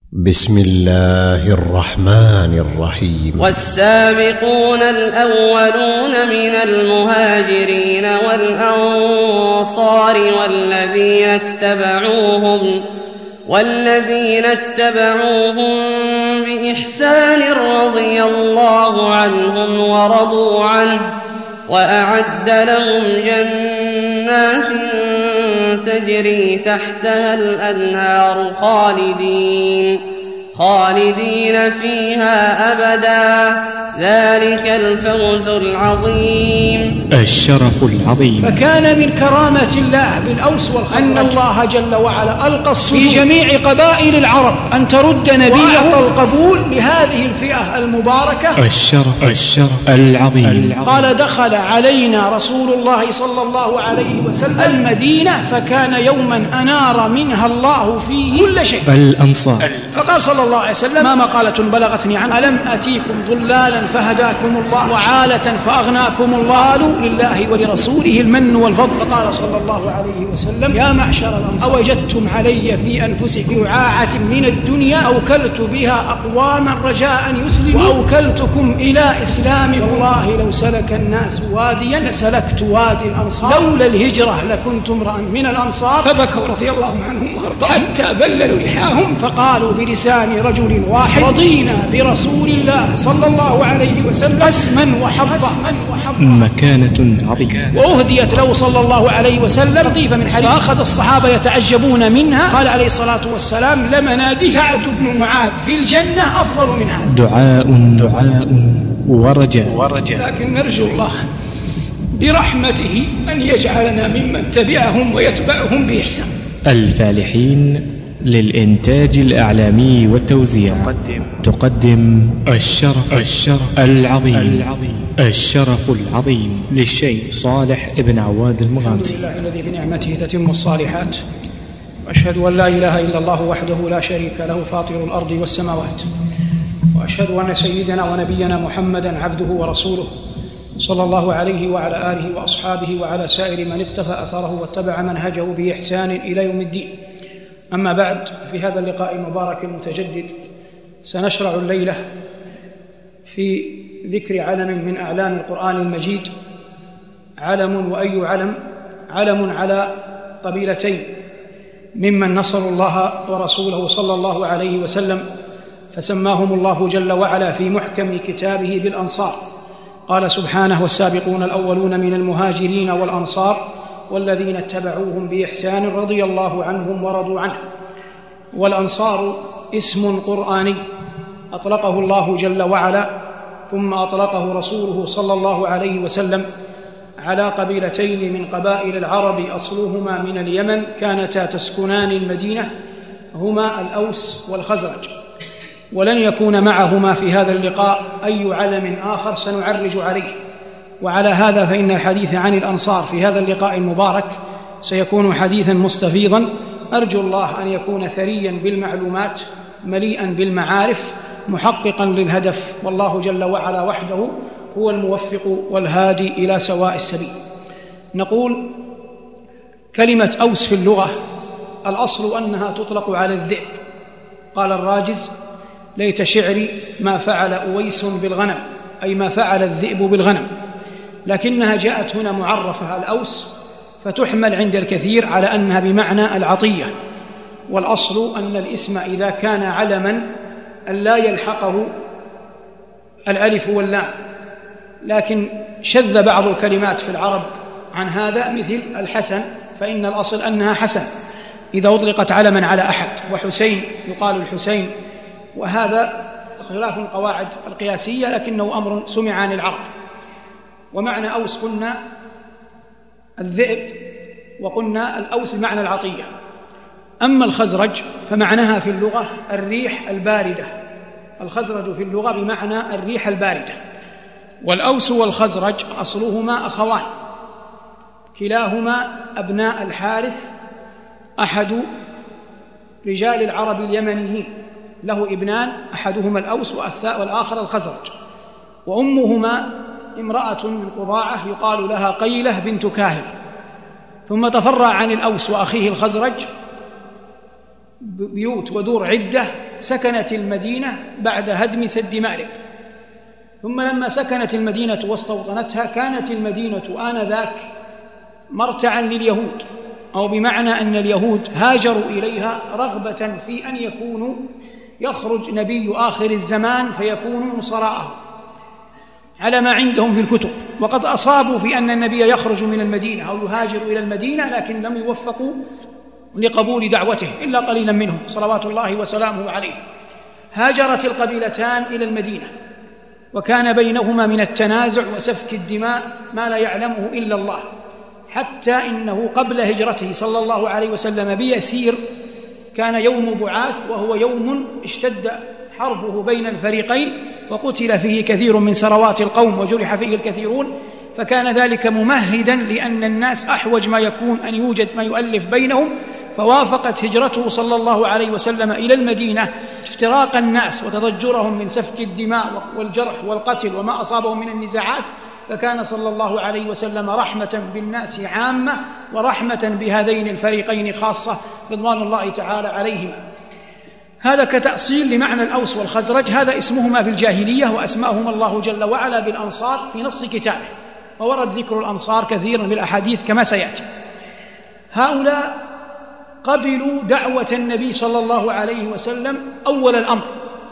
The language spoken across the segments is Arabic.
بسم الله الرحمن الرحيم. والسابقون الأولون من المهاجرين والأنصار والذين اتبعوهم بإحسان رضي الله عنهم ورضوا عنه وأعد لهم جنات تجري تحتها الأنهار خالدين فيها أبدا، ذلك الفوز العظيم. الشرف العظيم. فكان من كرامة الله بالأوس والخزرج أن الله جل وعلا ألقى في جميع قبائل العرب أن ترد نبيه القبول لهذه الفئة المباركة. الشرف العظيم. قال: دخل علينا رسول الله صلى الله عليه وسلم المدينة فكان يوما أنار منها الله فيه كل شيء. الأنصار. فقال صلى الله عليه وسلم: ما مقالة بلغتني عنه: ألم أتيكم ضلالا فهداكم الله وعالة فأغناكم الله؟ قالوا: لله ولرسوله المن والفضل. فقال صلى الله عليه وسلم: يا معشر الأنصار، أوجدتم علي في أنفسكم رعاعة من الدنيا أوكلت بها أقواما رجاء أن يسلموا وأوكلتكم إلى إسلام. والله لو سلك الناس واديا لسلكت وادي الأنصار، لولا الهجرة لكنت امرأ من الأنصار. فبكوا رضي الله عنهم وارضاهم حتى بللوا لحاهم فقالوا بلسان رجل واحد: رضينا برسول الله صلى الله عليه وسلم اسما وحظا. مكانة عظيمة. وأهديت له صلى الله عليه وسلم قطيفة من حديد، فأخذ الصحابة يتعجبون منها. قال عليه الصلاة والسلام: لمنادي سعد بن معاذ في الجنة أفضل منها. دعاء ورجاء. لكن نرجو الله برحمته أن يجعلنا ممن تبعهم ويتبعهم بإحسان. الفالحين للإنتاج الإعلامي والتوزيع تقدم الشرف العظيم. الشرف العظيم للشيخ صالح ابن عواد المغامسي. الحمد لله الذي بنعمته تتم الصالحات، وأشهد أن لا إله إلا الله وحده لا شريك له فاطر الأرض والسماوات، وأشهد أن سيدنا ونبينا محمدا عبده ورسوله صلى الله عليه وعلى آله وأصحابه وعلى سائر من اقتفى أثره واتبع منهجه بإحسان إلى يوم الدين. أما بعد، في هذا اللقاء المبارك المتجدد سنشرع الليلة في ذكر علم من أعلام القرآن المجيد. علم، وأي علم؟ علم على قبيلتين ممن نصروا الله ورسوله صلى الله عليه وسلم، فسماهم الله جل وعلا في محكم كتابه بالأنصار. قال سبحانه: والسابقون الأولون من المهاجرين والأنصار والذين اتبعوهم بإحسان رضي الله عنهم ورضوا عنه. والأنصار اسم قرآني أطلقه الله جل وعلا ثم أطلقه رسوله صلى الله عليه وسلم على قبيلتين من قبائل العرب أصلهما من اليمن، كانتا تسكنان المدينة، هما الأوس والخزرج. ولن يكون معهما في هذا اللقاء أي علم آخر سنعرج عليه، وعلى هذا فإن الحديث عن الأنصار في هذا اللقاء المبارك سيكون حديثا مستفيضا، أرجو الله أن يكون ثريا بالمعلومات مليئا بالمعارف محققا للهدف، والله جل وعلا وحده هو الموفق والهادي إلى سواء السبيل. نقول: كلمة أوس في اللغة الأصل أنها تطلق على الذئب. قال الراجز: ليت شعري ما فعل أويس بالغنم، أي ما فعل الذئب بالغنم، لكنها جاءت هنا معرفة الأوس، فتحمل عند الكثير على أنها بمعنى العطية. والأصل أن الاسم إذا كان علما أن لا يلحقه الألف واللام، لكن شذ بعض الكلمات في العرب عن هذا، مثل الحسن، فإن الأصل أنها حسن إذا أطلقت علما على أحد، وحسين يقال الحسين، وهذا خلاف القواعد القياسية، لكنه أمر سمع عن العرب. ومعنى أوس قلنا الذئب، وقلنا الأوس بمعنى العطية. أما الخزرج فمعناها في اللغة الريح الباردة، الخزرج في اللغة بمعنى الريح الباردة. والأوس والخزرج أصلهما أخوان، كلاهما أبناء الحارث، أحد رجال العرب اليمنيين، له ابنان، أحدهما الأوس والآخر الخزرج، وأمهما امرأة من قضاعة يقال لها قيلة بنت كاهل. ثم تفرع عن الأوس وأخيه الخزرج بيوت ودور عدة سكنت المدينة بعد هدم سد مأرب. ثم لما سكنت المدينة واستوطنتها كانت المدينة آنذاك مرتعا لليهود، أو بمعنى أن اليهود هاجروا إليها رغبة في أن يخرج نبي آخر الزمان فيكونوا نصراءه على ما عندهم في الكتب. وقد أصابوا في أن النبي يخرج من المدينة أو يهاجر إلى المدينة، لكن لم يوفقوا لقبول دعوته إلا قليلا منهم صلوات الله وسلامه عليه. هاجرت القبيلتان إلى المدينة، وكان بينهما من التنازع وسفك الدماء ما لا يعلمه إلا الله، حتى إنه قبل هجرته صلى الله عليه وسلم بيسير كان يوم بعاث، وهو يوم اشتد حربه بين الفريقين وقتل فيه كثير من سروات القوم وجرح فيه الكثيرون، فكان ذلك ممهدا لأن الناس أحوج ما يكون أن يوجد ما يؤلف بينهم. فوافقت هجرته صلى الله عليه وسلم إلى المدينة افتراق الناس وتضجرهم من سفك الدماء والجرح والقتل وما أصابهم من النزاعات، فكان صلى الله عليه وسلم رحمة بالناس عامة ورحمة بهذين الفريقين خاصة رضوان الله تعالى عليهم. هذا كتأصيل لمعنى الأوس والخزرج، هذا اسمهما في الجاهلية، وأسماهما الله جل وعلا بالأنصار في نص كتابه، وورد ذكر الأنصار كثيرا بالأحاديث كما سيأتي. هؤلاء قبلوا دعوة النبي صلى الله عليه وسلم أول الأمر،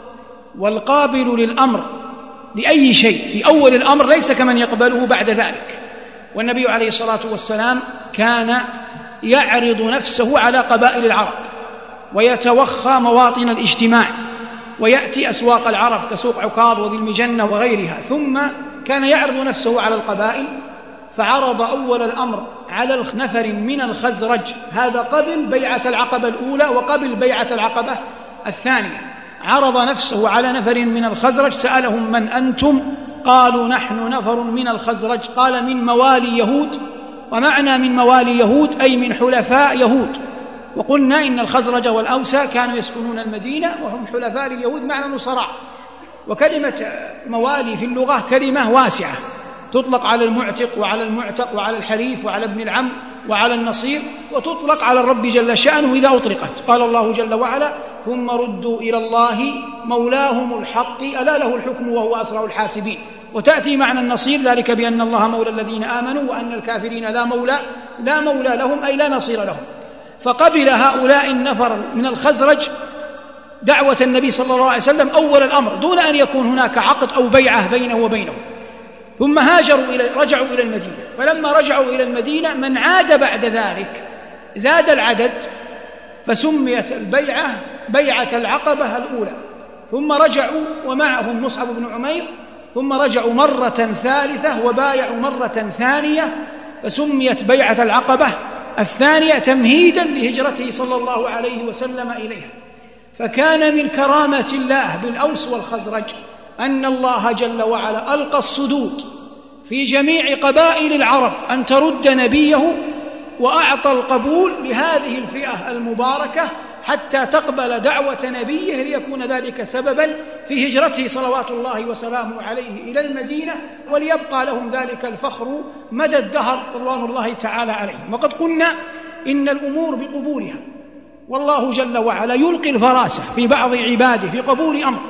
والقابل للأمر لأي شيء في أول الأمر ليس كمن يقبله بعد ذلك. والنبي عليه الصلاة والسلام كان يعرض نفسه على قبائل العرب ويتوخى مواطن الاجتماع، ويأتي أسواق العرب كسوق عكاظ وذي المجنة وغيرها، ثم كان يعرض نفسه على القبائل، فعرض أول الأمر على نفر من الخزرج، هذا قبل بيعة العقبة الأولى وقبل بيعة العقبة الثانية. عرض نفسه على نفر من الخزرج، سألهم من أنتم؟ قالوا نحن نفر من الخزرج. قال من موالي يهود، ومعنى من موالي يهود أي من حلفاء يهود. وقلنا إن الخزرج والأوس كانوا يسكنون المدينة وهم حلفاء لليهود معنى نصراء. وكلمة موالي في اللغة كلمة واسعة، تطلق على المعتق وعلى المعتق وعلى الحليف وعلى ابن العم وعلى النصير، وتطلق على الرب جل شأنه إذا أطلقت. قال الله جل وعلا ثم ردوا إلى الله مولاهم الحق ألا له الحكم وهو أسرع الحاسبين. وتأتي معنى النصير ذلك بأن الله مولى الذين آمنوا وأن الكافرين لا مولى لهم أي لا نصير لهم. فقبل هؤلاء النفر من الخزرج دعوة النبي صلى الله عليه وسلم أول الأمر دون أن يكون هناك عقد أو بيعة بينه وبينهم. ثم رجعوا إلى المدينة، فلما رجعوا إلى المدينة من عاد بعد ذلك زاد العدد، فسميت البيعة بيعة العقبة الأولى. ثم رجعوا ومعهم مصعب بن عمير، ثم رجعوا مرة ثالثة وبايعوا مرة ثانية، فسميت بيعة العقبة الثانية تمهيدا لهجرته صلى الله عليه وسلم إليها. فكان من كرامة الله بالأوس والخزرج أن الله جل وعلا ألقى الصدود في جميع قبائل العرب أن ترد نبيه، وأعطى القبول لهذه الفئة المباركة حتى تقبل دعوة نبيه، ليكون ذلك سببا في هجرته صلوات الله وسلامه عليه إلى المدينة، وليبقى لهم ذلك الفخر مدى الدهر رضوان الله تعالى عليهم. وقد قلنا إن الأمور بقبولها، والله جل وعلا يلقي الفراسة في بعض عباده في قبول أمر،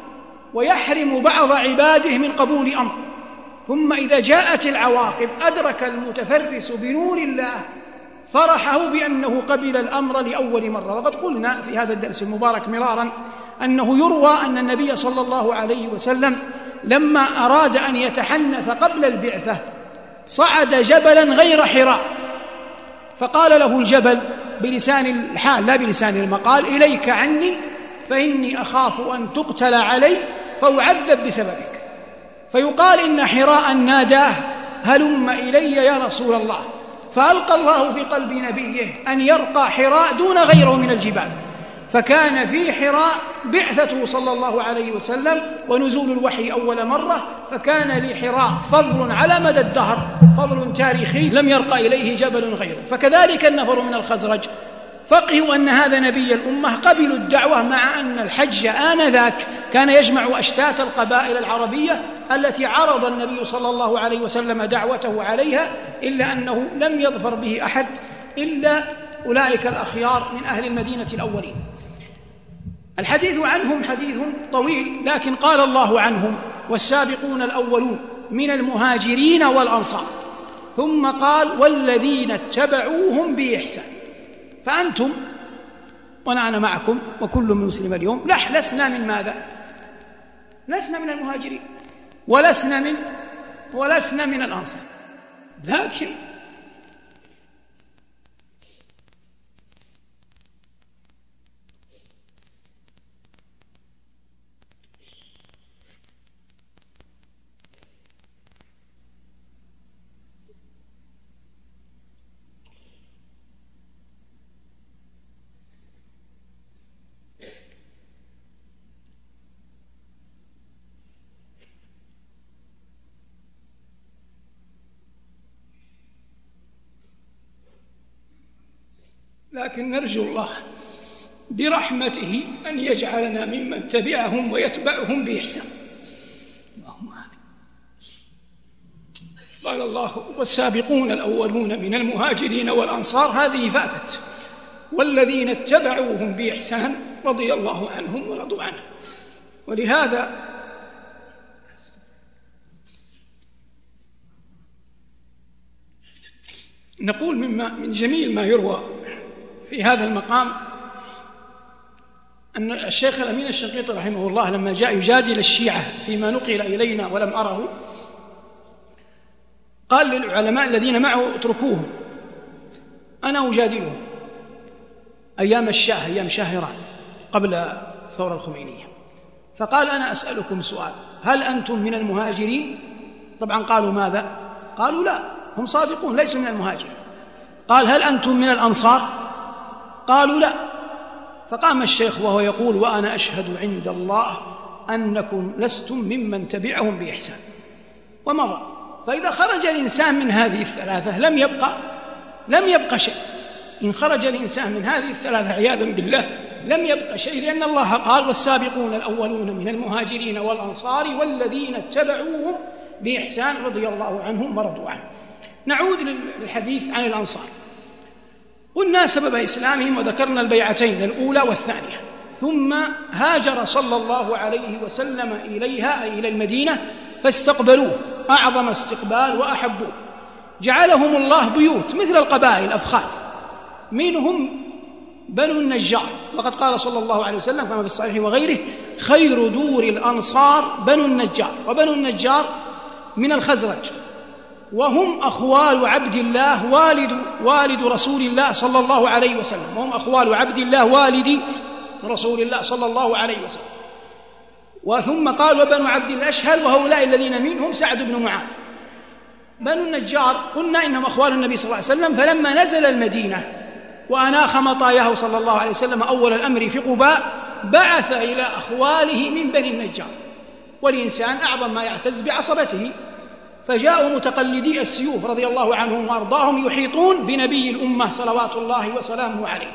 ويحرم بعض عباده من قبول أمر، ثم إذا جاءت العواقب أدرك المتفرس بنور الله فرحه بأنه قبل الأمر لأول مرة. وقد قلنا في هذا الدرس المبارك مرارا أنه يروى أن النبي صلى الله عليه وسلم لما أراد أن يتحنث قبل البعثة صعد جبلا غير حراء، فقال له الجبل بلسان الحال لا بلسان المقال إليك عني فإني أخاف أن تقتل علي فأعذب بسببك. فيقال إن حراء ناداه هلم إلي يا رسول الله، فألقى الله في قلب نبيه أن يرقى حراء دون غيره من الجبال، فكان في حراء بعثته صلى الله عليه وسلم ونزول الوحي أول مرة، فكان لحراء فضل على مدى الدهر، فضل تاريخي لم يرقى إليه جبل غيره. فكذلك النفر من الخزرج فقهوا أن هذا نبي الأمة قبلوا الدعوة، مع أن الحج آنذاك كان يجمع أشتات القبائل العربية التي عرض النبي صلى الله عليه وسلم دعوته عليها، إلا أنه لم يظفر به أحد إلا أولئك الأخيار من أهل المدينة الأولين. الحديث عنهم حديث طويل، لكن قال الله عنهم: والسابقون الأولون من المهاجرين والأنصار، ثم قال: والذين اتبعوهم بإحسان. فأنتم وأنا معكم وكل مسلم اليوم لسنا من ماذا؟ لسنا من المهاجرين ولسنا من الأنصار، لكن نرجو الله برحمته أن يجعلنا ممن تبعهم ويتبعهم بإحسان. اللهم آمين. قال الله: والسابقون الأولون من المهاجرين والأنصار، هذه فاتت، والذين اتبعوهم بإحسان رضي الله عنهم ورضوا عنه. ولهذا نقول من جميل ما يروى في هذا المقام أن الشيخ الأمين الشنقيطي رحمه الله لما جاء يجادل الشيعة فيما نقل إلينا ولم أره، قال للعلماء الذين معه: اتركوهم، أنا أجادلهم. أيام شاه إيران قبل الثورة الخمينية. فقال: أنا أسألكم سؤال، هل أنتم من المهاجرين؟ طبعا قالوا ماذا؟ قالوا لا، هم صادقون ليسوا من المهاجرين. قال: هل أنتم من الأنصار؟ قالوا لا. فقام الشيخ وهو يقول: وأنا أشهد عند الله أنكم لستم ممن تبعهم بإحسان، ومضى. فإذا خرج الإنسان من هذه الثلاثة لم يبقى شيء. إن خرج الإنسان من هذه الثلاثة عياذا بالله لم يبقى شيء، لأن الله قال: والسابقون الأولون من المهاجرين والأنصار والذين اتبعوهم بإحسان رضي الله عنهم ورضوا عنه. نعود للحديث عن الأنصار. قلنا سبب إسلامهم وذكرنا البيعتين الأولى والثانية. ثم هاجر صلى الله عليه وسلم إليها، أي إلى المدينة، فاستقبلوه أعظم استقبال وأحبوه. جعلهم الله بيوت مثل القبائل الأفخاذ، منهم بنو النجار، وقد قال صلى الله عليه وسلم كما في الصحيح وغيره: خير دور الأنصار بنو النجار. وبنو النجار من الخزرج، وهم أخوال عبد الله والد رسول الله صلى الله عليه وسلم، وهم أخوال عبد الله والد رسول الله صلى الله عليه وسلم. وثم قال: وبنو عبد الأشهل، وهؤلاء الذين منهم سعد بن معاذ. بنو النجار قلنا إنهم أخوال النبي صلى الله عليه وسلم، فلما نزل المدينة وأناخ مطاياه صلى الله عليه وسلم أول الأمر في قباء، بعث إلى أخواله من بني النجار. والإنسان أعظم ما يعتز بعصبته، فجاءوا متقلدي السيوف رضي الله عنهم وأرضاهم يحيطون بنبي الأمة صلوات الله وسلامه عليه.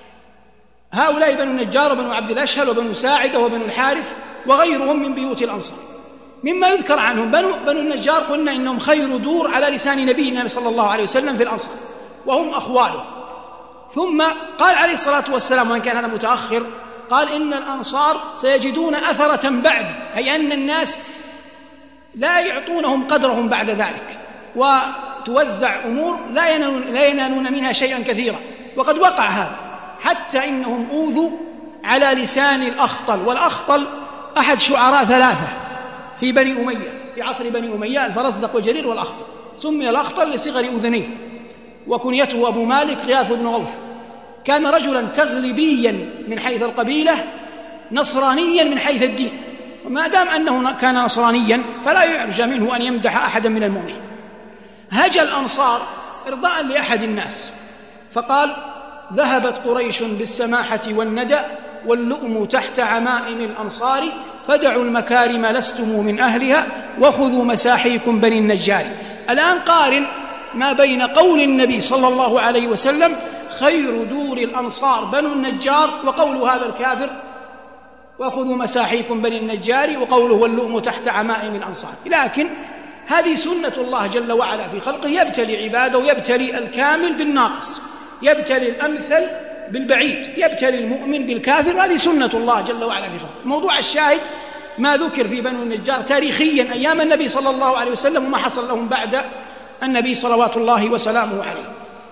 هؤلاء بنو النجار وبنو عبد الأشهل وبنو ساعدة وبنو الحارث وغيرهم من بيوت الأنصار. مما يذكر عنهم بنو النجار، قلنا إنهم خير دور على لسان نبينا صلى الله عليه وسلم في الأنصار، وهم أخواله. ثم قال عليه الصلاة والسلام، وإن كان هذا متأخر، قال: إن الأنصار سيجدون أثرة بعدي، أي أن الناس لا يعطونهم قدرهم بعد ذلك، وتوزع أمور لا ينالون منها شيئا كثيرا. وقد وقع هذا، حتى إنهم أوذوا على لسان الأخطل. والأخطل أحد شعراء ثلاثة في بني أمية، في عصر بني أمية، الفرزدق وجرير والأخطل. سمي الأخطل لصغر أذنيه، وكنيته أبو مالك غياث بن غوث. كان رجلا تغلبيا من حيث القبيلة، نصرانيا من حيث الدين. وما دام أنه كان نصرانيا فلا يرجى منه أن يمدح أحدا من المؤمنين. هجا الأنصار إرضاء لأحد الناس، فقال: ذهبت قريش بالسماحة والندى، واللؤم تحت عمائم الأنصار، فدعوا المكارم لستم من أهلها، وخذوا مساحيكم بني النجار. الآن قارن ما بين قول النبي صلى الله عليه وسلم: خير دور الأنصار بنو النجار، وقول هذا الكافر: وخذوا مساحيكم بني النجار، وقوله: واللؤم تحت عمائم الأنصار. لكن هذه سنة الله جل وعلا في خلقه، يبتلي عباده ويبتلي الكامل بالناقص. يبتلي الأمثل بالبعيد، يبتلي المؤمن بالكافر، وهذه سنة الله جل وعلا في خلقه. موضوع الشاهد ما ذكر في بنو النجار تاريخيا أيام النبي صلى الله عليه وسلم وما حصل لهم بعد النبي صلوات الله وسلامه عليه.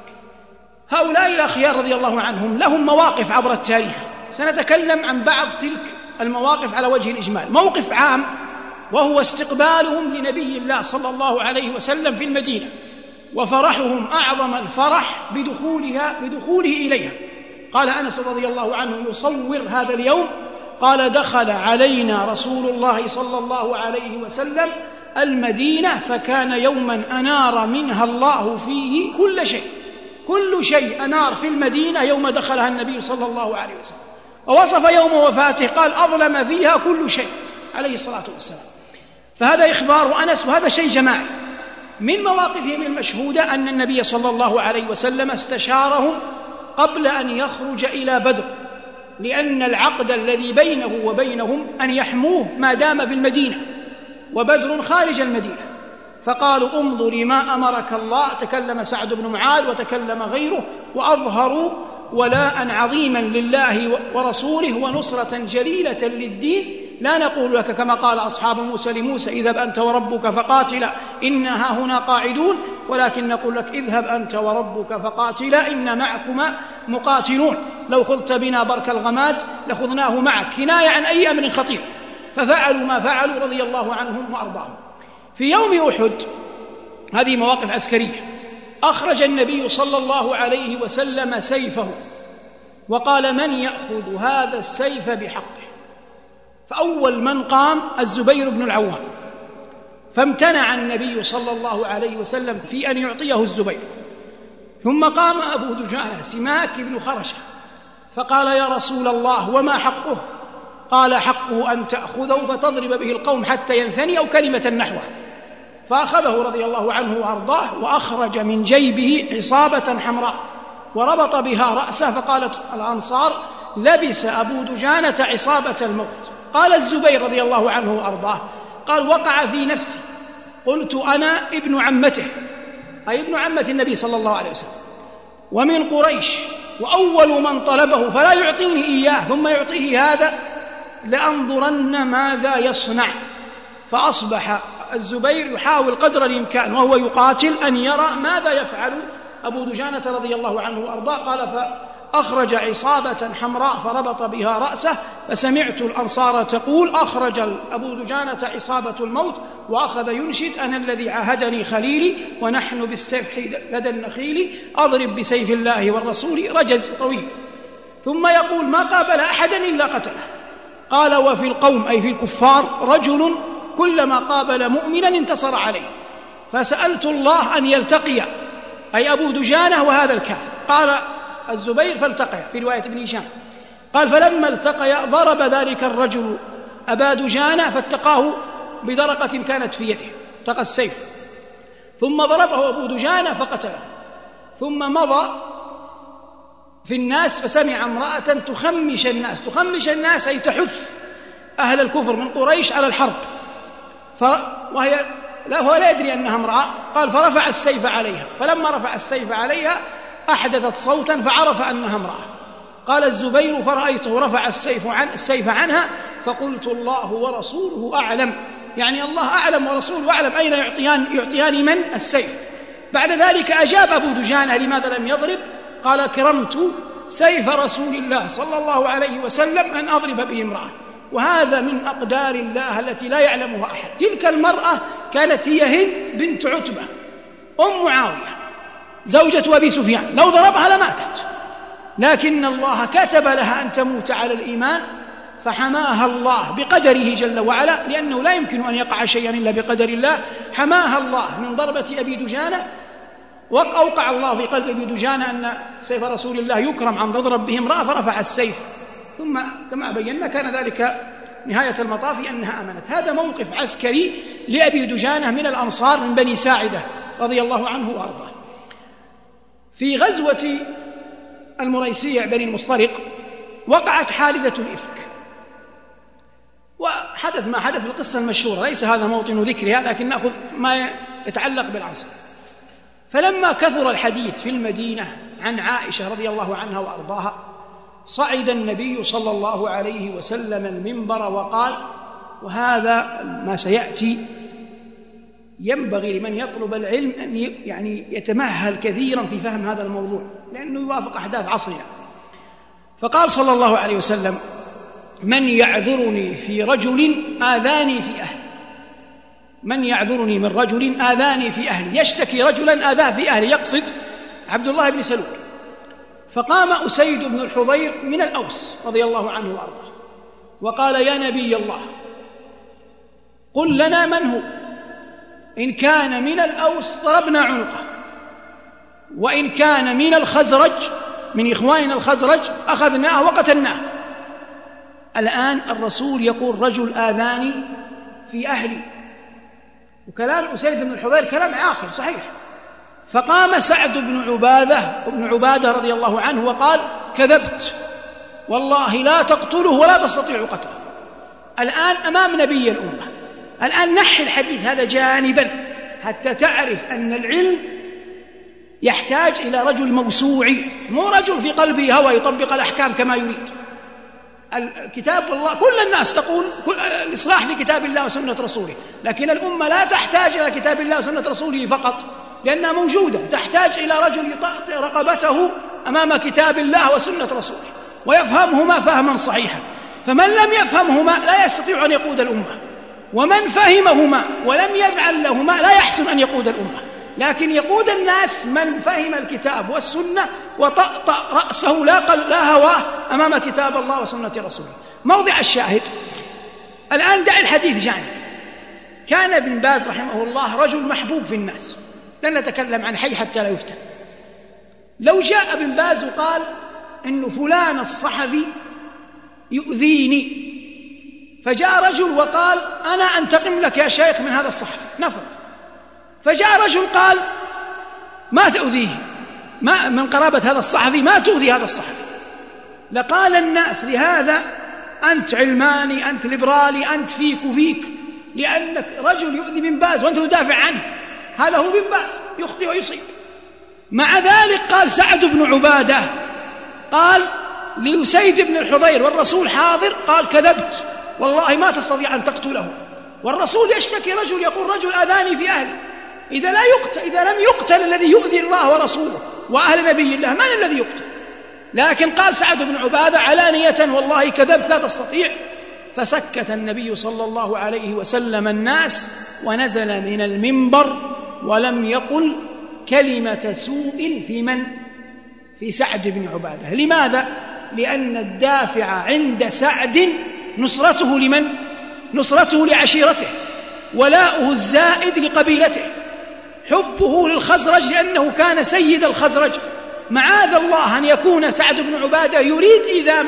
هؤلاء الأخيار رضي الله عنهم لهم مواقف عبر التاريخ، سنتكلم عن بعض تلك المواقف على وجه الإجمال. موقف عام وهو استقبالهم لنبي الله صلى الله عليه وسلم في المدينة، وفرحهم أعظم الفرح بدخوله إليها. قال أنس رضي الله عنه يصور هذا اليوم، قال: دخل علينا رسول الله صلى الله عليه وسلم المدينة فكان يوما أنار منها الله فيه كل شيء أنار في المدينة يوم دخلها النبي صلى الله عليه وسلم. ووصف يوم وفاته قال: أظلم فيها كل شيء عليه الصلاة والسلام. فهذا إخبار أنس، وهذا شيء جماعي. من مواقفهم المشهودة أن النبي صلى الله عليه وسلم استشارهم قبل أن يخرج إلى بدر، لأن العقد الذي بينه وبينهم أن يحموه ما دام في المدينة، وبدر خارج المدينة. فقالوا: امضوا لما أمرك الله. تكلم سعد بن معاذ وتكلم غيره، وأظهروا ولاء عظيما لله ورسوله ونصرة جليلة للدين. لا نقول لك كما قال أصحاب موسى لموسى: اذهب أنت وربك فقاتلا إنا هاهنا قاعدون، ولكن نقول لك: اذهب أنت وربك فقاتلا إن معكما مقاتلون، لو خذت بنا برك الغماد لخذناه معك، كناية عن أي أمر خطير. ففعلوا ما فعلوا رضي الله عنهم وأرضاهم. في يوم أحد، هذه مواقف عسكرية، أخرج النبي صلى الله عليه وسلم سيفه وقال: من يأخذ هذا السيف بحقه؟ فأول من قام الزبير بن العوام، فامتنع النبي صلى الله عليه وسلم في أن يعطيه الزبير. ثم قام أبو دجانة سماك بن خرشة فقال: يا رسول الله وما حقه؟ قال: حقه أن تأخذه فتضرب به القوم حتى ينثني، أو كلمة نحوه. فأخذه رضي الله عنه وأرضاه، وأخرج من جيبه عصابة حمراء وربط بها رأسه. فقالت الأنصار: لبس أبو دجانة عصابة الموت. قال الزبير رضي الله عنه وأرضاه، قال: وقع في نفسي، قلت أنا ابن عمته، أي ابن عمة النبي صلى الله عليه وسلم، ومن قريش، وأول من طلبه فلا يعطيني إياه ثم يعطيه هذا، لأنظرن ماذا يصنع. فأصبح الزبير يحاول قدر الإمكان وهو يقاتل أن يرى ماذا يفعل أبو دجانة رضي الله عنه وأرضاه. قال: فأخرج عصابة حمراء فربط بها رأسه، فسمعت الأنصار تقول: أخرج أبو دجانة عصابة الموت، وأخذ ينشد: أنا الذي عاهدني خليلي ونحن بالسفح لدى النخيل، أضرب بسيف الله والرسول. رجز طويل. ثم يقول: ما قابل أحدا إلا قتله. قال: وفي القوم أي في الكفار رجل كلما قابل مؤمنا انتصر عليه، فسألت الله أن يلتقي، أي أبو دجانة وهذا الكافر. قال الزبير: فالتقيا، في رواية ابن هشام. قال: فلما التقيا ضرب ذلك الرجل أبا دجانة فاتقاه بدرقة كانت في يده، التقى السيف، ثم ضربه أبو دجانة فقتله. ثم مضى في الناس فسمع امرأة تخمش الناس أي تحث أهل الكفر من قريش على الحرب، وهي لا يدري أنها امرأة. قال: فرفع السيف عليها، فلما رفع السيف عليها أحدثت صوتا فعرف أنها امرأة. قال الزبير: فرأيته رفع السيف عنها، فقلت: الله ورسوله أعلم، يعني الله أعلم ورسوله أعلم أين يعطيان من السيف. بعد ذلك أجاب أبو دجانة: لماذا لم يضرب؟ قال: كرمت سيف رسول الله صلى الله عليه وسلم أن أضرب به امرأة. وهذا من أقدار الله التي لا يعلمها أحد. تلك المرأة كانت هي هند بنت عتبة أم معاوية زوجة أبي سفيان، لو ضربها لماتت، لكن الله كتب لها أن تموت على الإيمان، فحماها الله بقدره جل وعلا، لأنه لا يمكن أن يقع شيئا إلا بقدر الله. حماها الله من ضربة أبي دجانة، وأوقع الله في قلب أبي دجانة أن سيف رسول الله يكرم عن تضرب به امرأة، فرفع السيف. ثم كما بينا كان ذلك نهاية المطاف أنها آمنت. هذا موقف عسكري لأبي دجانة من الأنصار من بني ساعدة رضي الله عنه وأرضاه. في غزوة المريسيع بني المصطلق وقعت حادثة الإفك، وحدث ما حدث القصة المشهورة، ليس هذا موطن ذكرها، لكن نأخذ ما يتعلق بالأنصار. فلما كثر الحديث في المدينة عن عائشة رضي الله عنها وأرضاها: صعد النبي صلى الله عليه وسلم المنبر وقال، وهذا ما سيأتي ينبغي لمن يطلب العلم أن يتمهل كثيرا في فهم هذا الموضوع لأنه يوافق أحداث عصرنا. فقال صلى الله عليه وسلم: من يعذرني في رجل آذاني في أهلي، من يعذرني من رجل آذاني في أهلي، يشتكي رجلا آذاه في أهلي، يقصد عبد الله بن سلول. فقام أسيد بن الحضير من الأوس رضي الله عنه وأرضاه وقال: يا نبي الله، قل لنا من هو، إن كان من الأوس ضربنا عنقه، وإن كان من الخزرج من إخواننا الخزرج أخذناه وقتلناه. الآن الرسول يقول: رجل آذاني في أهلي، وكلام أسيد بن الحضير كلام عاقل صحيح. فقام سعد بن عبادة رضي الله عنه وقال: كذبت، والله لا تقتله ولا تستطيع قتله. الآن أمام نبي الأمة. الآن نحي الحديث هذا جانبا حتى تعرف أن العلم يحتاج إلى رجل موسوعي، مو رجل في قلبه هوى يطبق الأحكام كما يريد. الكتاب الله كل الناس تقول الإصلاح في كتاب الله وسنة رسوله، لكن الأمة لا تحتاج إلى كتاب الله وسنة رسوله فقط لأنها موجودة، تحتاج إلى رجل يطأطئ رقبته أمام كتاب الله وسنة رسوله ويفهمهما فهما صحيحا. فمن لم يفهمهما لا يستطيع أن يقود الأمة، ومن فهمهما ولم يفعل لهما لا يحسن أن يقود الأمة. لكن يقود الناس من فهم الكتاب والسنة وطأطأ رأسه لا هواه أمام كتاب الله وسنة رسوله. موضع الشاهد الآن، دع الحديث جانب. كان ابن باز رحمه الله رجل محبوب في الناس، لن نتكلم عن حي حتى لا يفتن. لو جاء ابن باز وقال إن فلان الصحفي يؤذيني، فجاء رجل وقال: أنا أنتقم لك يا شيخ من هذا الصحفي، نفر. فجاء رجل قال: ما تؤذيه، ما من قرابة هذا الصحفي، ما تؤذي هذا الصحفي. لقال الناس لهذا: أنت علماني، أنت ليبرالي، أنت فيك وفيك، لأنك رجل يؤذي بن باز وأنت تدافع عنه. هذا هو بن باز يخطئ ويصيب. مع ذلك قال سعد بن عبادة قال لأسيد بن الحضير والرسول حاضر، قال: كذبت، والله ما تستطيع أن تقتله. والرسول يشتكي رجل يقول: رجل آذاني في أهلي. إذا لم يقتل الذي يؤذي الله ورسوله وأهل نبي الله، من الذي يقتل؟ لكن قال سعد بن عبادة علانية: والله كذبت، لا تستطيع. فسكت النبي صلى الله عليه وسلم الناس ونزل من المنبر ولم يقل كلمة سوء في سعد بن عبادة. لماذا؟ لأن الدافع عند سعد نصرته لمن؟ نصرته لعشيرته، ولاؤه الزائد لقبيلته، حبه للخزرج لأنه كان سيد الخزرج. معاذ الله أن يكون سعد بن عبادة يريد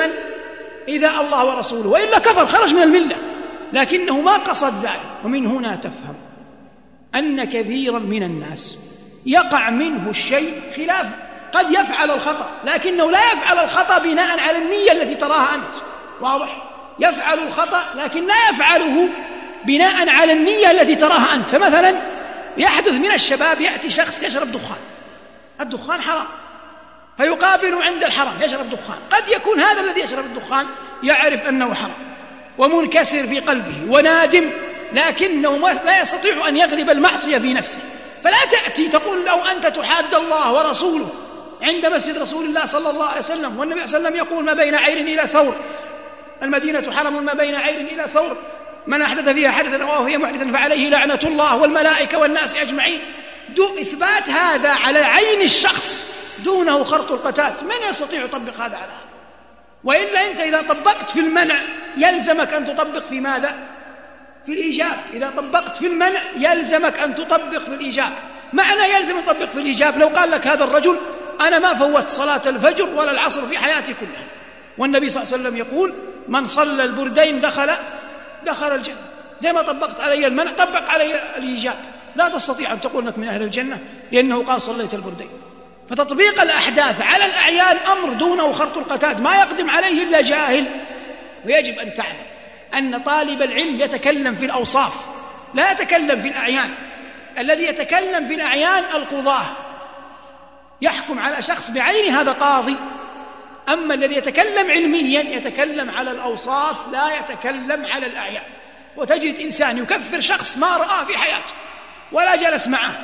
إيذاء الله ورسوله، وإلا كفر خرج من الملة، لكنه ما قصد ذلك. ومن هنا تفهم أن كثيرا من الناس يقع منه الشيء خلاف، قد يفعل الخطأ لكنه لا يفعل الخطأ بناء على النية التي تراها أنت، واضح؟ يفعل الخطأ لكن لا يفعله بناء على النية التي تراها أنت. فمثلا يحدث من الشباب يأتي شخص يشرب دخان، الدخان حرام، فيقابل عند الحرام يشرب دخان. قد يكون هذا الذي يشرب الدخان يعرف أنه حرام ومنكسر في قلبه وندم، لكنه لا يستطيع أن يغلب المعصية في نفسه. فلا تأتي تقول له أنت تحاد الله ورسوله عند مسجد رسول الله صلى الله عليه وسلم، والنبي صلى الله عليه وسلم يقول: ما بين عير إلى ثور، المدينة حرم ما بين عير إلى ثور، من أحدث فيها حدثا وهي محدثا فعليه لعنة الله والملائكة والناس أجمعين. إثبات هذا على عين الشخص دونه خرط القتات، من يستطيع يطبق هذا على هذا؟ وإلا أنت إذا طبقت في المنع يلزمك أن تطبق في ماذا؟ في الإيجاب. إذا طبقت في المنع يلزمك أن تطبق في الإيجاب. معنى يلزم تطبق في الإيجاب، لو قال لك هذا الرجل: أنا ما فوت صلاة الفجر ولا العصر في حياتي كلها، والنبي صلى الله عليه وسلم يقول: من صلى البردين دخل الجنة. زي ما طبقت علي المنع طبق علي الإيجاب. لا تستطيع أن تقول أنك من أهل الجنة لأنه قال صليت البردين. فتطبيق الأحداث على الأعيان أمر دونه خرط القتاد، ما يقدم عليه إلا جاهل. ويجب أن تعلم أن طالب العلم يتكلم في الأوصاف لا يتكلم في الأعيان. الذي يتكلم في الأعيان القضاة، يحكم على شخص بعين هذا قاضي. أما الذي يتكلم علميا يتكلم على الأوصاف لا يتكلم على الأعيان. وتجد إنسان يكفر شخص ما رآه في حياته ولا جلس معه.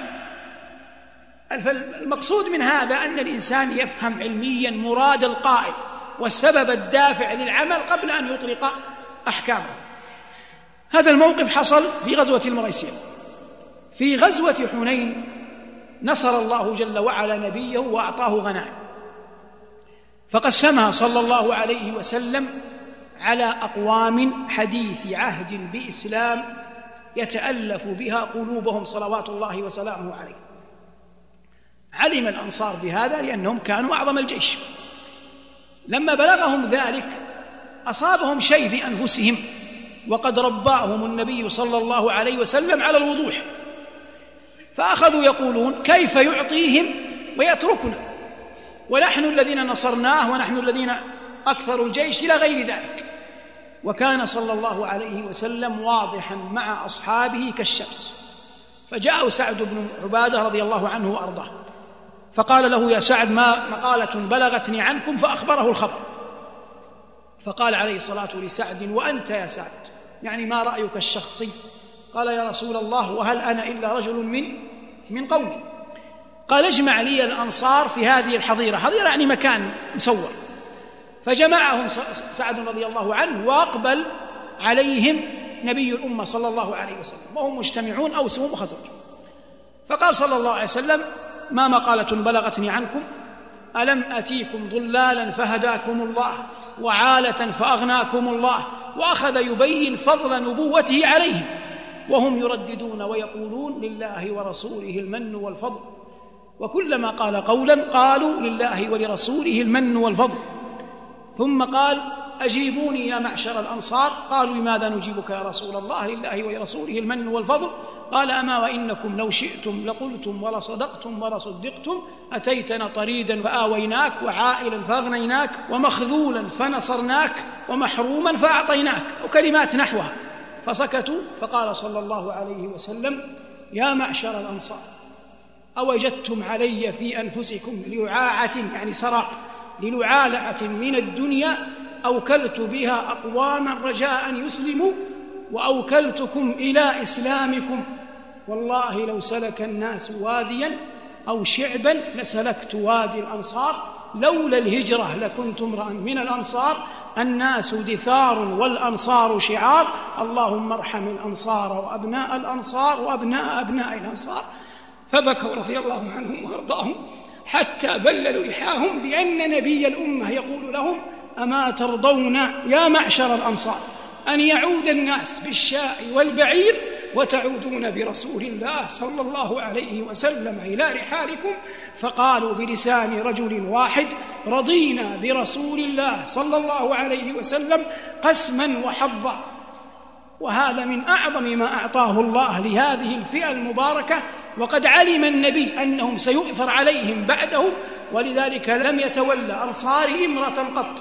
المقصود من هذا أن الإنسان يفهم علميا مراد القائل والسبب الدافع للعمل قبل أن يطلق أحكامه. هذا الموقف حصل في غزوة المريسيع. في غزوة حنين نصر الله جل وعلا نبيه وأعطاه غنائم، فقسمها صلى الله عليه وسلم على أقوام حديث عهد بإسلام يتألف بها قلوبهم صلوات الله وسلامه عليه. علم الأنصار بهذا لأنهم كانوا أعظم الجيش. لما بلغهم ذلك أصابهم شيء في أنفسهم، وقد رباهم النبي صلى الله عليه وسلم على الوضوح، فأخذوا يقولون كيف يعطيهم ويتركنا ونحن الذين نصرناه ونحن الذين أكثر الجيش إلى غير ذلك. وكان صلى الله عليه وسلم واضحا مع أصحابه كالشمس. فجاء سعد بن عبادة رضي الله عنه وأرضاه فقال له: يا سعد، ما مقالة بلغتني عنكم، فأخبره الخبر. فقال عليه الصلاة لسعد: وأنت يا سعد، يعني ما رأيك الشخصي؟ قال: يا رسول الله، وهل أنا إلا رجل من قومي؟ قال: اجمع لي الأنصار في هذه الحظيرة. حظيرة يعني مكان مسور. فجمعهم سعد رضي الله عنه، وأقبل عليهم نبي الأمة صلى الله عليه وسلم وهم مجتمعون أوس وخزرج. فقال صلى الله عليه وسلم: ما مقالة بلغتني عنكم؟ ألم أتيكم ضلالا فهداكم الله وعالة فأغناكم الله؟ وأخذ يبين فضل نبوته عليهم، وهم يرددون ويقولون: لله ورسوله المن والفضل. وكلما قال قولا قالوا: لله ولرسوله المن والفضل. ثم قال: أجيبوني يا معشر الأنصار. قالوا: لماذا نجيبك يا رسول الله؟ لله ولرسوله المن والفضل. قال: أما وإنكم لو شئتم لقلتم ولصدقتم ولصدقتم. أتيتنا طريدا فآويناك، وعائلا فأغنيناك، ومخذولا فنصرناك، ومحروما فأعطيناك، وكلمات نحوها. فسكتوا. فقال صلى الله عليه وسلم: يا معشر الأنصار، أوجدتم علي في أنفسكم لعاعة، يعني سراق، للعالعة من الدنيا أوكلت بها أقواما رجاء أن يسلموا، وأوكلتكم إلى إسلامكم. والله لو سلك الناس واديا أو شعبا لسلكت وادي الأنصار، لولا الهجرة لكنت امرأ من الأنصار. الناس دثار والأنصار شعار، اللهم ارحم الأنصار وأبناء الأنصار وأبناء أبناء الأنصار. فبكوا رضي الله عنهم وأرضاهم حتى بللوا لحاهم، لأن نبي الأمة يقول لهم: أما ترضون يا معشر الأنصار أن يعود الناس بالشاء والبعير وتعودون برسول الله صلى الله عليه وسلم إلى رحالكم؟ فقالوا بلسان رجل واحد: رضينا برسول الله صلى الله عليه وسلم قسما وحظا. وهذا من أعظم ما أعطاه الله لهذه الفئة المباركة، وقد علم النبي أنهم سيؤثر عليهم بعده، ولذلك لم يتولى أنصاري امرة قط.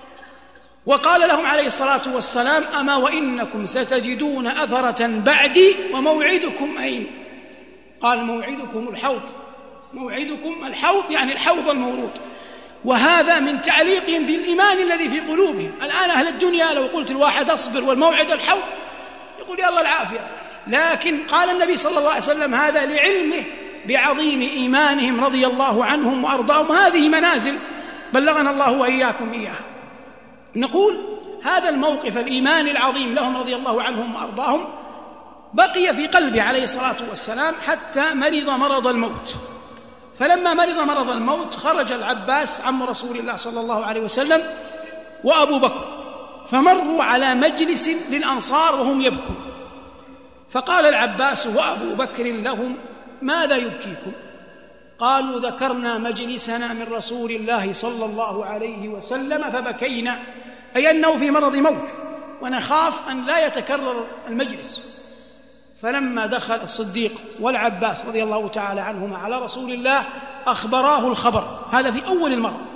وقال لهم عليه الصلاة والسلام: أما وإنكم ستجدون أثرة بعدي، وموعدكم أين؟ قال: موعدكم الحوض. موعدكم الحوض يعني الحوض المورود. وهذا من تعليقهم بالإيمان الذي في قلوبهم. الآن أهل الدنيا لو قلت الواحد أصبر والموعد الحوض يقول: يا الله العافية. لكن قال النبي صلى الله عليه وسلم هذا لعلمه بعظيم إيمانهم رضي الله عنهم وأرضاهم. هذه منازل بلغنا الله وإياكم إياها. نقول هذا الموقف الإيماني العظيم لهم رضي الله عنهم وأرضاهم بقي في قلبه عليه الصلاة والسلام حتى مرض مرض الموت. فلما مرض مرض الموت خرج العباس عم رسول الله صلى الله عليه وسلم وأبو بكر، فمروا على مجلس للأنصار وهم يبكون. فقال العباس وأبو بكر لهم: ماذا يبكيكم؟ قالوا: ذكرنا مجلسنا من رسول الله صلى الله عليه وسلم فبكينا، أي أنه في مرض موت ونخاف أن لا يتكرر المجلس. فلما دخل الصديق والعباس رضي الله تعالى عنهما على رسول الله أخبراه الخبر، هذا في أول المرض.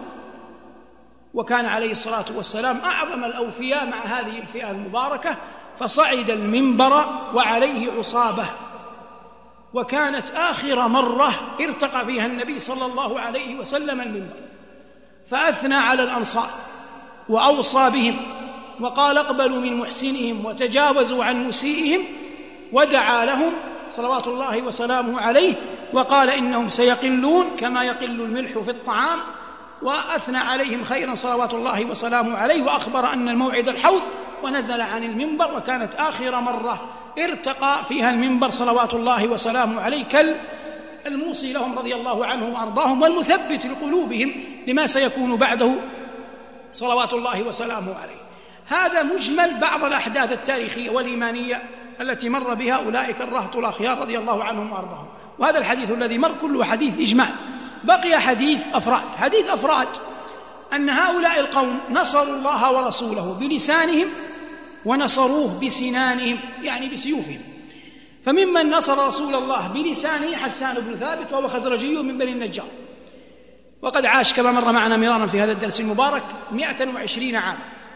وكان عليه الصلاة والسلام أعظم الأوفياء مع هذه الفئة المباركة، فصعد المنبر وعليه عصابة، وكانت آخر مرة ارتقى فيها النبي صلى الله عليه وسلم المنبر، فأثنى على الأنصار وأوصى بهم وقال اقبلوا من محسنهم وتجاوزوا عن مسيئهم، ودعا لهم صلوات الله وسلامه عليه وقال إنهم سيقلون كما يقل الملح في الطعام، وأثنى عليهم خيرا صلوات الله وسلامه عليه، وأخبر أن الموعد الحوض، ونزل عن المنبر. وكانت آخر مرة ارتقى فيها المنبر صلوات الله وسلامه عليه كالموصي لهم رضي الله عنهم وأرضاهم والمثبت لقلوبهم لما سيكون بعده صلوات الله وسلامه عليه. هذا مجمل بعض الأحداث التاريخية والإيمانية التي مر بها أولئك الرهط الأخيار رضي الله عنهم وأرضاهم. وهذا الحديث الذي مر كله حديث إجمال. بقي حديث أفراد أن هؤلاء القوم نصروا الله ورسوله بلسانهم ونصروه بسنانهم، يعني بسيوفهم. فممن نصر رسول الله بلسانه حسان بن ثابت، وهو خزرجي من بني النجار، وقد عاش كما مر معنا مرارا في هذا الدرس المبارك 120 عاما،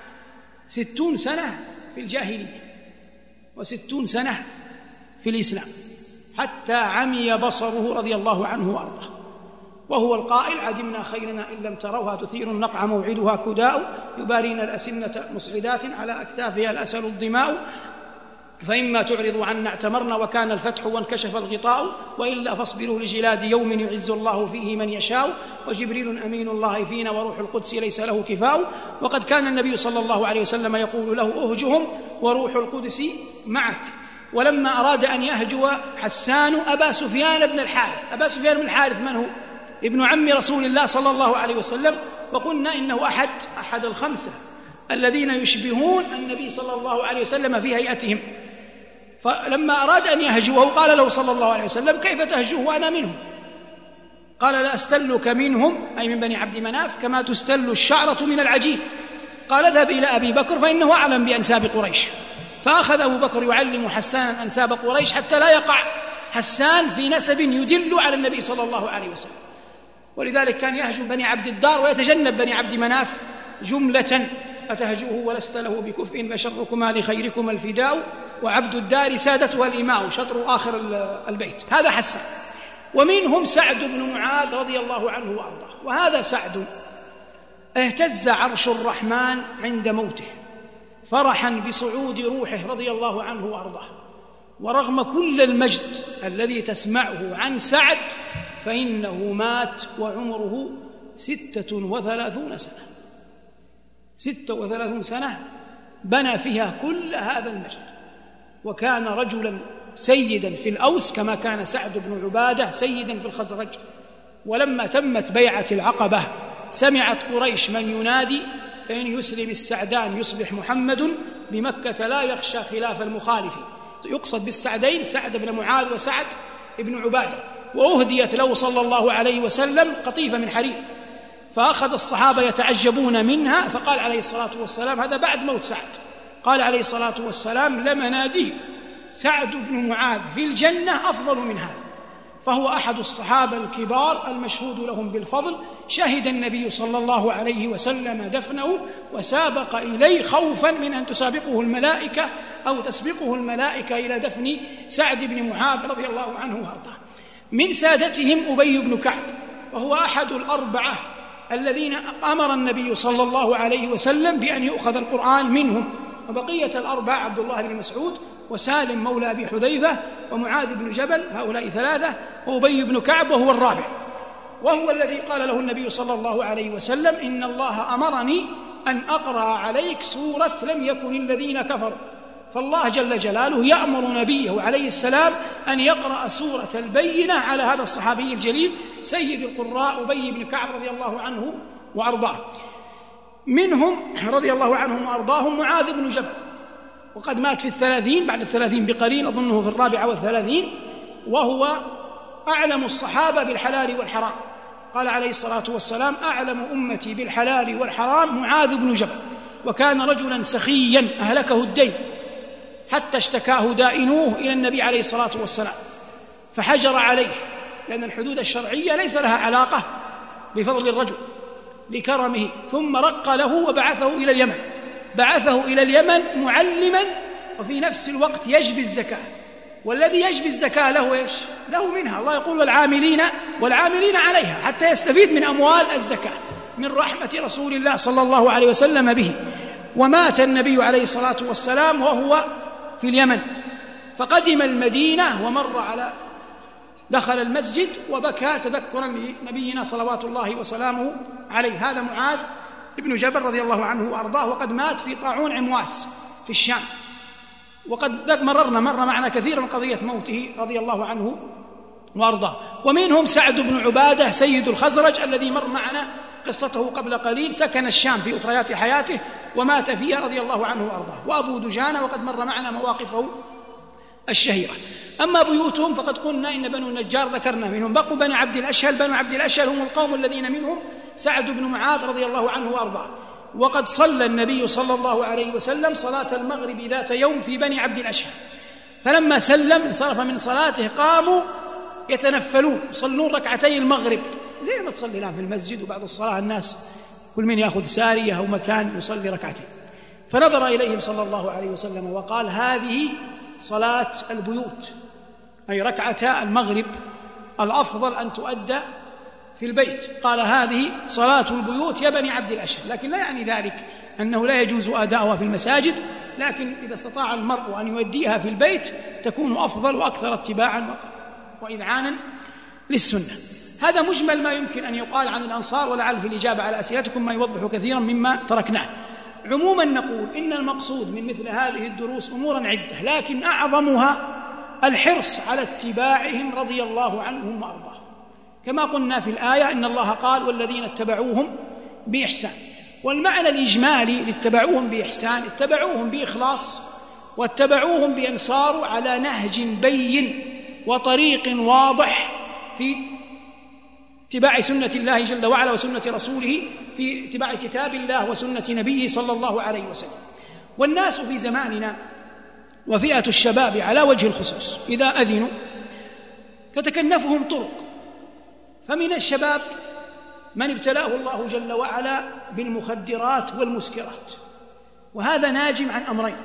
60 سنة في الجاهلية و60 سنة في الإسلام، حتى عمي بصره رضي الله عنه وأرضاه، وهو القائل عدمنا خيرنا إن لم تروها تثير النقع موعدها كداء، يبارين الأسنة مصعدات على أكتافها الأسل الضماء، فإما تعرضوا عنا اعتمرنا وكان الفتح وانكشف الغطاء، وإلا فاصبروا لجلاد يوم يعز الله فيه من يشاء، وجبريل أمين الله فينا وروح القدس ليس له كفاء. وقد كان النبي صلى الله عليه وسلم يقول له اهجهم وروح القدس معك. ولما أراد أن يهجو حسان أبا سفيان بن الحارث من هو؟ ابن عم رسول الله صلى الله عليه وسلم، وقلنا إنه أحد الخمسة الذين يشبهون النبي صلى الله عليه وسلم في هيئتهم. فلما أراد أن يهجوه قال له صلى الله عليه وسلم كيف تهجوه وأنا منهم؟ قال لا أستلك منهم، أي من بني عبد مناف، كما تستل الشعرة من العجين. قال اذهب إلى أبي بكر فإنه أعلم بأنساب قريش. فأخذ أبو بكر يعلم حسانا أنساب قريش حتى لا يقع حسان في نسب يدل على النبي صلى الله عليه وسلم. ولذلك كان يهجو بني عبد الدار ويتجنب بني عبد مناف جملة. أتهجوه ولست له بكفء فشركما لخيركما الفداء، وعبد الدار سادتها الإماء، شطر آخر البيت. هذا حسان. ومنهم سعد بن معاذ رضي الله عنه وأرضاه. وهذا سعد اهتز عرش الرحمن عند موته فرحا بصعود روحه رضي الله عنه وأرضاه. ورغم كل المجد الذي تسمعه عن سعد فإنه مات وعمره 36 سنة. 36 سنة بنى فيها كل هذا المجد، وكان رجلا سيدا في الأوس كما كان سعد بن عبادة سيدا في الخزرج. ولما تمت بيعة العقبة سمعت قريش من ينادي فإن يسلم السعدان يصبح محمد بمكة لا يخشى خلاف المخالف. يقصد بالسعدين سعد بن معاذ وسعد بن عبادة. وأهديت له صلى الله عليه وسلم قطيفة من حرير، فأخذ الصحابة يتعجبون منها، فقال عليه الصلاة والسلام، هذا بعد موت سعد، قال عليه الصلاة والسلام لمناديه سعد بن معاذ في الجنة أفضل من هذا. فهو أحد الصحابة الكبار المشهود لهم بالفضل. شهد النبي صلى الله عليه وسلم دفنه وسابق إليه خوفا من أن تسابقه الملائكة أو تسبقه الملائكة إلى دفن سعد بن معاذ رضي الله عنه وارضاه. من سادتهم أبي بن كعب، وهو أحد الأربعة الذين أمر النبي صلى الله عليه وسلم بأن يؤخذ القرآن منهم. وبقية الأربعة عبد الله بن مسعود وسالم مولى أبي حذيفة ومعاذ بن جبل، هؤلاء ثلاثة، وأبي بن كعب وهو الرابع. وهو الذي قال له النبي صلى الله عليه وسلم إن الله أمرني أن أقرأ عليك سورة لم يكن الذين كفروا. فالله جل جلاله يأمر نبيه عليه السلام أن يقرأ سورة البينة على هذا الصحابي الجليل سيد القراء أبي بن كعب رضي الله عنه وأرضاه. منهم رضي الله عنهم وأرضاهم معاذ بن جبل، وقد مات في 30 بعد 30 بقليل، أظنه في 34، وهو أعلم الصحابة بالحلال والحرام. قال عليه الصلاة والسلام أعلم أمتي بالحلال والحرام معاذ بن جبل. وكان رجلا سخيا أهلكه الدين حتى اشتكاه دائنوه إلى النبي عليه الصلاة والسلام فحجر عليه، لأن الحدود الشرعية ليس لها علاقة بفضل الرجل لكرمه. ثم رق له وبعثه إلى اليمن، بعثه إلى اليمن معلما وفي نفس الوقت يجبي الزكاة، والذي يجبي الزكاة له إيش؟ له منها. الله يقول والعاملين عليها، حتى يستفيد من أموال الزكاة، من رحمة رسول الله صلى الله عليه وسلم به. ومات النبي عليه الصلاة والسلام وهو في اليمن، فقدم المدينة ومر دخل المسجد وبكى تذكرا لنبينا صلوات الله وسلامه عليه. هذا معاذ بن جبل رضي الله عنه وأرضاه، وقد مات في طاعون عمواس في الشام، وقد مر معنا كثيرا قضية موته رضي الله عنه وأرضاه. ومنهم سعد بن عبادة سيد الخزرج الذي مر معنا قصته قبل قليل، سكن الشام في أخريات حياته ومات فيها رضي الله عنه وأرضاه. وأبو دجانة وقد مر معنا مواقفه الشهيرة. أما بيوتهم فقد قلنا إن بنو النجار ذكرنا منهم، بقوا بنو عبد الأشهل. بنو عبد الأشهل هم القوم الذين منهم سعد بن معاذ رضي الله عنه وأرضاه. وقد صلى النبي صلى الله عليه وسلم صلاة المغرب ذات يوم في بني عبد الأشهل، فلما سلم انصرف من صلاته قاموا يتنفلون يصلون ركعتي المغرب زي ما تصلي الآن في المسجد، وبعد الصلاة الناس كل من يأخذ سارية أو مكان يصلي ركعتين. فنظر إليهم صلى الله عليه وسلم وقال: هذه صلاة البيوت، أي ركعتا المغرب الأفضل أن تؤدى في البيت. قال: هذه صلاة البيوت يا بني عبد الأشهل، لكن لا يعني ذلك أنه لا يجوز أداؤها في المساجد، لكن إذا استطاع المرء أن يؤديها في البيت تكون أفضل وأكثر اتباعا وإذعانا للسنة. هذا مجمل ما يمكن أن يقال عن الأنصار، ولعل في الإجابة على أسئلتكم ما يوضح كثيرا مما تركناه. عموما نقول إن المقصود من مثل هذه الدروس أمورا عدة، لكن أعظمها الحرص على اتباعهم رضي الله عنهم وأرضاهم، كما قلنا في الآية إن الله قال: والذين اتبعوهم بإحسان. والمعنى الإجمالي لاتبعوهم بإحسان اتبعوهم بإخلاص، واتبعوهم بأن صاروا على نهج بين وطريق واضح في اتباع سنة الله جل وعلا وسنة رسوله، في اتباع كتاب الله وسنة نبيه صلى الله عليه وسلم. والناس في زماننا وفئة الشباب على وجه الخصوص إذا أذنوا تتكنفهم طرق، فمن الشباب من ابتلاه الله جل وعلا بالمخدرات والمسكرات، وهذا ناجم عن أمرين: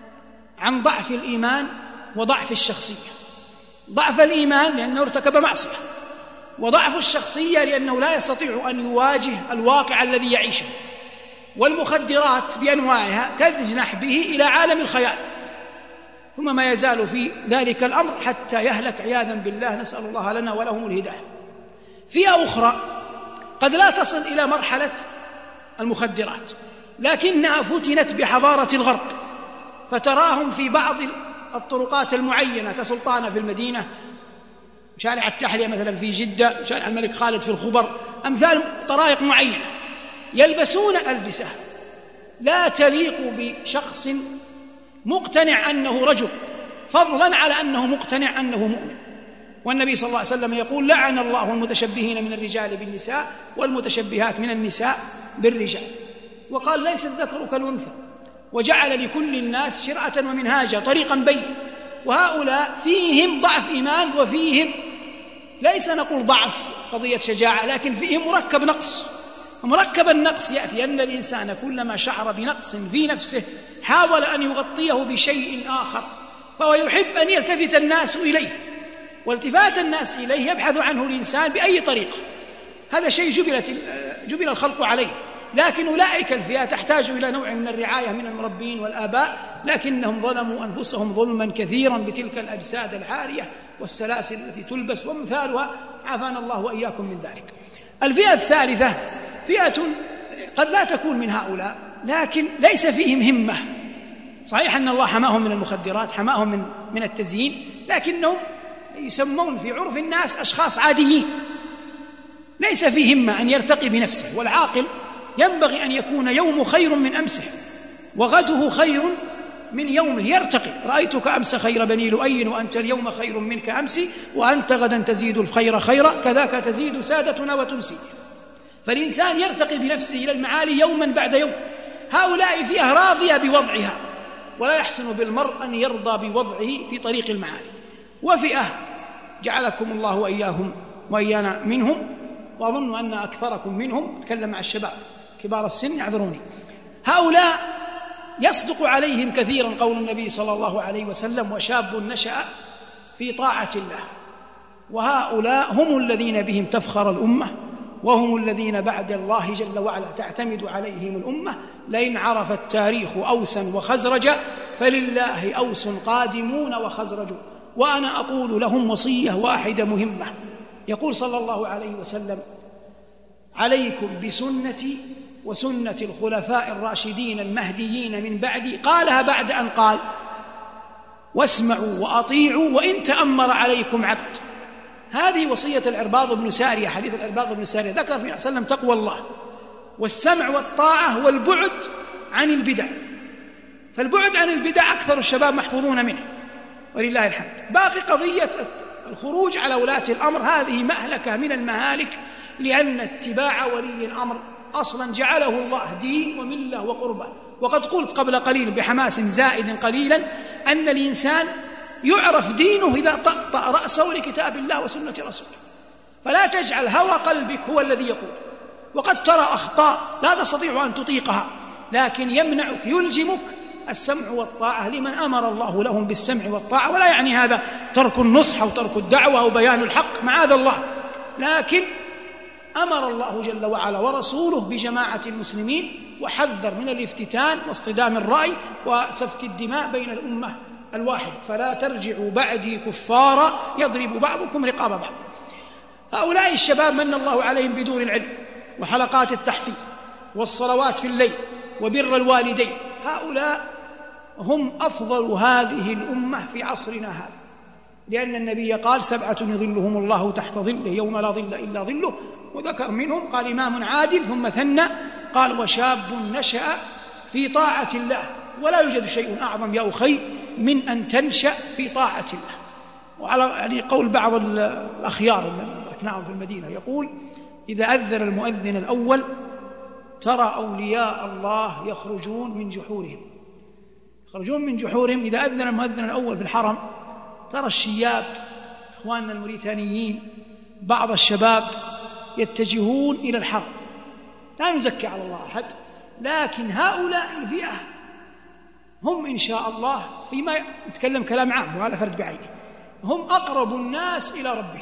عن ضعف الإيمان وضعف الشخصية. ضعف الإيمان لأنه ارتكب معصية، وضعف الشخصية لأنه لا يستطيع أن يواجه الواقع الذي يعيشه. والمخدرات بأنواعها تجنح به إلى عالم الخيال، ثم ما يزال في ذلك الأمر حتى يهلك عياذا بالله، نسأل الله لنا ولهم الهداية. فئة أخرى قد لا تصل إلى مرحلة المخدرات، لكنها فتنت بحضارة الغرب، فتراهم في بعض الطرقات المعينة كسلطانة في المدينة، شارع التحلية مثلا في جدة، شارع الملك خالد في الخبر، أمثال طرائق معينة، يلبسون ألبسة لا تليق بشخص مقتنع أنه رجل، فضلا على أنه مقتنع أنه مؤمن. والنبي صلى الله عليه وسلم يقول: لعن الله المتشبهين من الرجال بالنساء والمتشبهات من النساء بالرجال. وقال: ليس الذكر كالأنثى، وجعل لكل الناس شرعة ومنهاجا طريقا بين. وهؤلاء فيهم ضعف إيمان، وفيهم ليس نقول ضعف قضية شجاعة، لكن فيهم مركب نقص. مركب النقص يأتي أن الإنسان كلما شعر بنقص في نفسه حاول أن يغطيه بشيء آخر، فهو يحب أن يلتفت الناس إليه، والتفات الناس إليه يبحث عنه الإنسان بأي طريقة. هذا شيء جبل الخلق عليه. لكن أولئك الفئة تحتاج إلى نوع من الرعاية من المربين والآباء، لكنهم ظلموا أنفسهم ظلما كثيرا بتلك الأجساد العارية والسلاسل التي تلبس وامثالها، عافانا الله وإياكم من ذلك. الفئة الثالثة فئة قد لا تكون من هؤلاء، لكن ليس فيهم همة. صحيح أن الله حماهم من المخدرات، حماهم من التزيين، لكنهم يسمون في عرف الناس أشخاص عاديين، ليس فيه همة أن يرتقي بنفسه. والعاقل ينبغي أن يكون يوم خير من أمسه، وغده خير من يومه، يرتقي. رأيتك أمس خير بني لؤي، وأنت اليوم خير منك أمس، وأنت غدا تزيد الخير خيرا، كذاك تزيد سادتنا وتمسي. فالإنسان يرتقي بنفسه إلى المعالي يوما بعد يوم. هؤلاء فئة راضية بوضعها، ولا يحسن بالمرء أن يرضى بوضعه في طريق المعالي. وفئة جعلكم الله وإياهم وإيانا منهم، وأظن أن أكثركم منهم، أتكلم مع الشباب كبار السن يعذروني، هؤلاء يصدق عليهم كثيرا قول النبي صلى الله عليه وسلم: وشاب نشأ في طاعة الله، وهؤلاء هم الذين بهم تفخر الأمة، وهم الذين بعد الله جل وعلا تعتمد عليهم الأمة. لئن عرف التاريخ أوسا وخزرجا فلله أوس قادمون وخزرج. وأنا أقول لهم وصية واحدة مهمة، يقول صلى الله عليه وسلم: عليكم بسنتي وسنة الخلفاء الراشدين المهديين من بعدي. قالها بعد أن قال: واسمعوا وأطيعوا وإن تأمر عليكم عبد. هذه وصية العرباض بن سارية، حديث العرباض بن سارية ذكر فيه وسلم تقوى الله والسمع والطاعة والبعد عن البدع. فالبعد عن البدع أكثر الشباب محفوظون منه ولله الحمد. باقي قضية الخروج على ولاة الأمر، هذه مهلكة من المهالك، لأن اتباع ولي الأمر أصلا جعله الله دين وملة وقربة. وقد قلت قبل قليل بحماس زائد قليلا أن الإنسان يعرف دينه إذا طأطأ رأسه لكتاب الله وسنة رسوله. فلا تجعل هوى قلبك هو الذي يقول. وقد ترى أخطاء لا تستطيع أن تطيقها، لكن يمنعك يلجمك السمع والطاعة لمن أمر الله لهم بالسمع والطاعة. ولا يعني هذا ترك النصح أو ترك الدعوة أو بيان الحق، معاذ الله، لكن أمر الله جل وعلا ورسوله بجماعة المسلمين، وحذر من الافتتان واصطدام الرأي وسفك الدماء بين الأمة الواحد. فلا ترجعوا بعدي كفارا يضرب بعضكم رقاب بعض. هؤلاء الشباب من الله عليهم بدور العلم وحلقات التحفيظ والصلوات في الليل وبر الوالدين. هؤلاء هم أفضل هذه الأمة في عصرنا هذا، لأن النبي قال: 7 يظلهم الله تحت ظله يوم لا ظل إلا ظله. وذكر منهم قال: إمام عادل، ثم ثنى قال: وشاب نشأ في طاعة الله. ولا يوجد شيء أعظم يا أخي من أن تنشأ في طاعة الله. وعلى يعني قول بعض الأخيار من ركناهم في المدينة يقول: إذا أذن المؤذن الأول ترى أولياء الله يخرجون من جحورهم. إذا أذن المؤذن الأول في الحرم ترى الشياب إخواننا الموريتانيين بعض الشباب يتجهون إلى الحرم. لا نزكي على الله أحد، لكن هؤلاء الفئة هم إن شاء الله، فيما يتكلم كلام عام وعلى فرد بعينه، هم أقرب الناس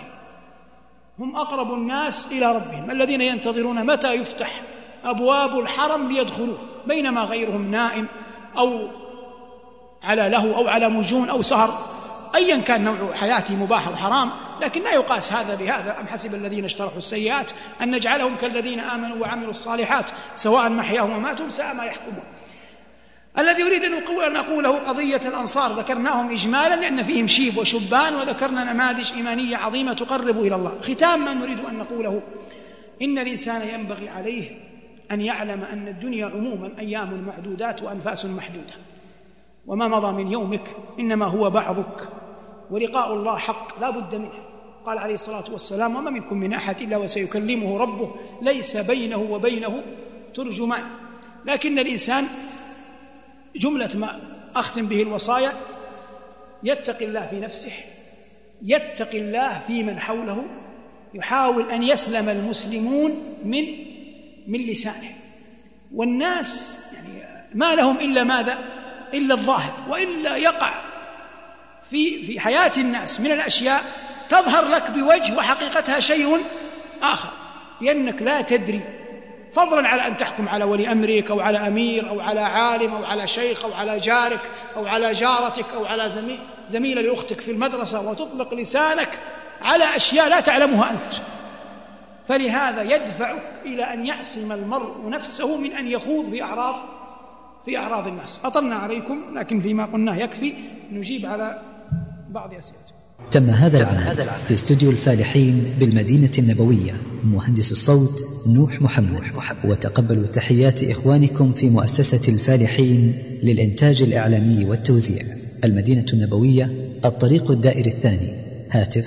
إلى ربهم، الذين ينتظرون متى يفتح أبواب الحرم ليدخلوه، بينما غيرهم نائم أو على لهو أو على مجون أو سهر، أيا كان نوع حياته مباح أو حرام. لكن لا يقاس هذا بهذا. أم حسب الذين اشترحوا السيئات أن نجعلهم كالذين آمنوا وعملوا الصالحات سواء محياهم وماتهم ساء ما يحكمون. الذي يريد أن أقوله قضية الأنصار ذكرناهم إجمالا لأن فيهم شيب وشبان، وذكرنا نماذج إيمانية عظيمة تقرب إلى الله. ختام ما نريد أن نقوله: إن الإنسان ينبغي عليه أن يعلم أن الدنيا عموما أيام معدودات وأنفاس محدودة، وما مضى من يومك إنما هو بعضك، ولقاء الله حق لا بد منه. قال عليه الصلاة والسلام: وما منكم من أحد إلا وسيكلمه ربه ليس بينه وبينه ترجمان. لكن الإنسان جملة ما أختم به الوصايا: يتقي الله في نفسه، يتقي الله في من حوله، يحاول أن يسلم المسلمون من لسانه. والناس يعني ما لهم إلا ماذا؟ إلا الظاهر، وإلا يقع في حياة الناس من الأشياء تظهر لك بوجه وحقيقتها شيء آخر، لأنك لا تدري، فضلا على أن تحكم على ولي أمرك أو على أمير أو على عالم أو على شيخ أو على جارك أو على جارتك أو على زميلة لأختك في المدرسة، وتطلق لسانك على أشياء لا تعلمها أنت. فلهذا يدفعك إلى أن يعصم المرء نفسه من أن يخوض في أعراض الناس. أطلنا عليكم، لكن فيما قلناه يكفي. نجيب على بعض أسئلتكم. تم هذا العمل في استوديو الفالحين بالمدينة النبوية. مهندس الصوت نوح محمد. وتقبلوا تحيات إخوانكم في مؤسسة الفالحين للإنتاج الإعلامي والتوزيع، المدينة النبوية، الطريق الدائري الثاني، هاتف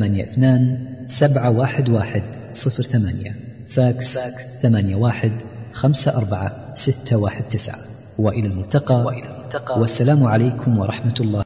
82-711-08، فاكس 81-54-619. وإلى الملتقى، والسلام عليكم ورحمة الله.